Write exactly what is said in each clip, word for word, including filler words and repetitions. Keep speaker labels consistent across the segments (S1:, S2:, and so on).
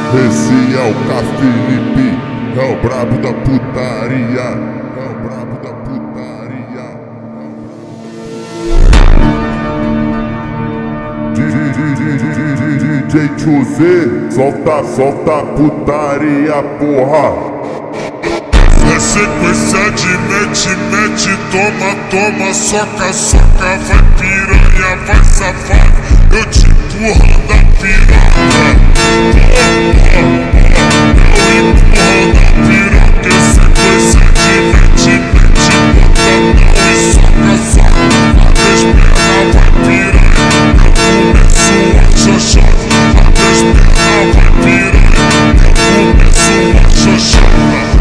S1: Esse é o K. Felipe, é o brabo da putaria, é o brabo da putaria. D J Tio Z, solta, solta a putaria, porra.
S2: É sequência de mete, mete, toma, toma, soca, soca, vai piranha, vai safado, eu te empurro da piranha. Eu empurro da piranha, é sequência de mete, mete, botadão e soca, soca, abre as pernas, vai piranha, eu começo a xoxota, abre as pernas, vai piranha, eu começo a xoxota.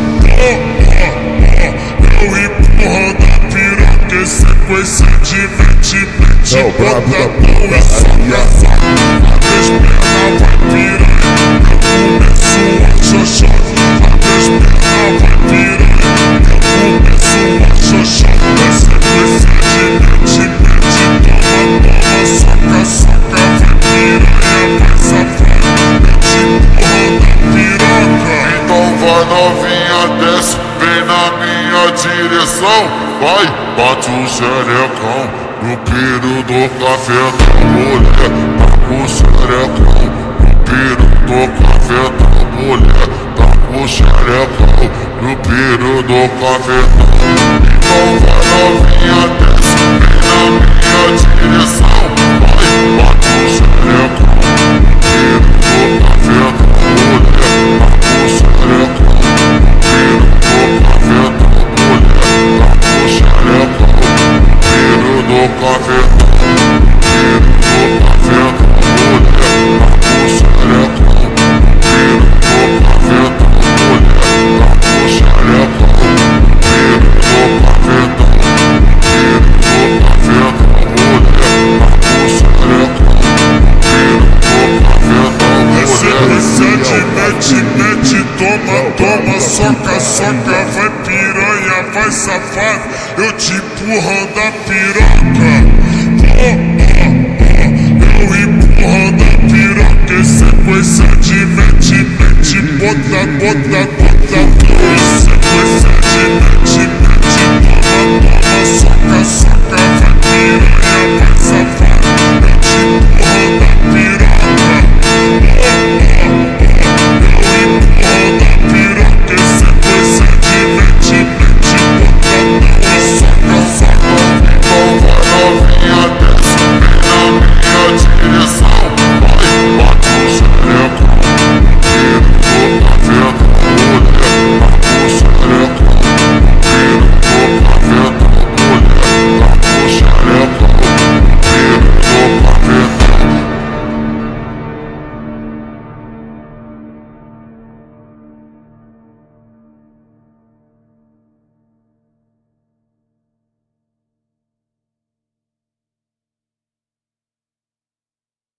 S2: Eu empurro da piroca, sequência de mete, mete, botadão e soca, soca, abre as pernas, vai piranha, eu começo a xoxota, abre as pernas, vai piranha, eu começo a xoxota, sequência de mete, mete, toma, toma, soca, soca, vai piranha, vai safado, eu te empurro da piroca.
S3: Então vai novinha, desce, vem na minha direção, vai, bate o xerecão no piro do cafetão, mulher, tá com o xerecão no piro do cafetão, mulher, tá com o xerecão no piro do cafetão. Então vai novinha, desce, vem na minha direção, vai, bate o xerecão no piro do cafetão, mulher, tá com o xerecão no piro do cafetão, mulher, tá com o xerecão no piro do cafetão, no piro do cafetão, mulher, tá com o xerecão no piro do cafetão, mulher, tá com o xerecão no piro do cafetão, no piro do cafetão, mulher, tá com o xerecão no piro do cafetão, mulher.
S2: É sequência de mete, mete, toma, toma, soca, soca, vai piranha, vai safado, eu te empurro da piroca. Eu empurro da piroca, sequência de mete, mete, bota, bota, bota.